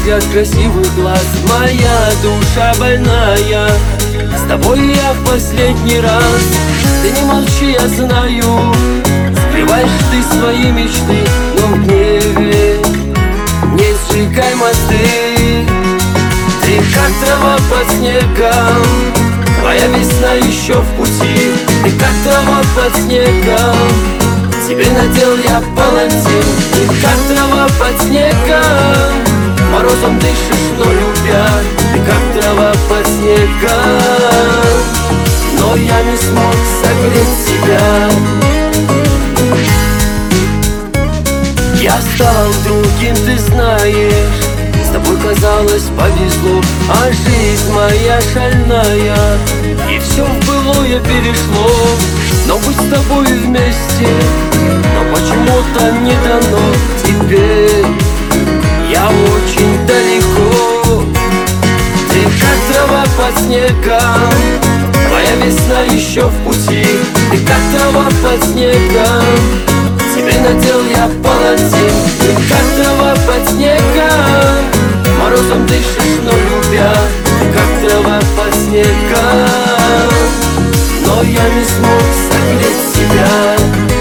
взгляд красивых глаз, моя душа больная. С тобой я в последний раз. Ты не молчи, я знаю, скрываешь ты свои мечты, но в гневе не сжигай мосты. Ты как трава под снегом, твоя весна еще в пути. Ты как трава под снегом, тебе надел я палантин. Ты как трава под снегом, морозом дышишь, но любя. Ты как трава под снегом, но я не смог согреть тебя. Я стал другим, ты знаешь, с тобой, казалось, повезло, а жизнь моя шальная, и все в былое перешло. Но быть с тобой вместе, но почему-то не дано. Теперь я очень далеко. Ты как трава под снегом, твоя весна еще в пути. Ты как трава под снегом, тебе надел я палантин. Ты как трава под снегом, морозом дышишь, но любя. Ты как трава под снегом, но я не смог согреть тебя.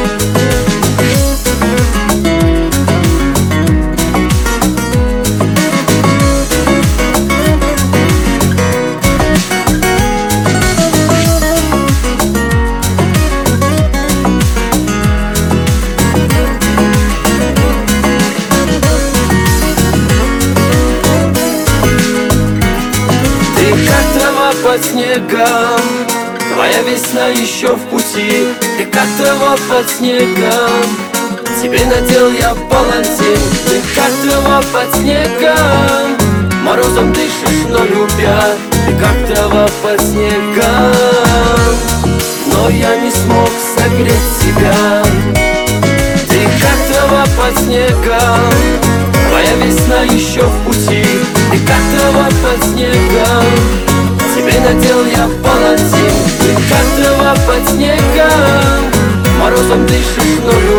Под снегом, твоя весна еще в пути. Ты как трава под снегом, тебе надел я палантин. Ты как трава под снегом, морозом дышишь, но любя. Ты как трава под снегом, но я не смог согреть тебя. Ты как трава под снегом, твоя весна еще в пути. Ты как трава под снегом, тебе надел я палантин. Ты как трава под снегом, морозом дышишь, но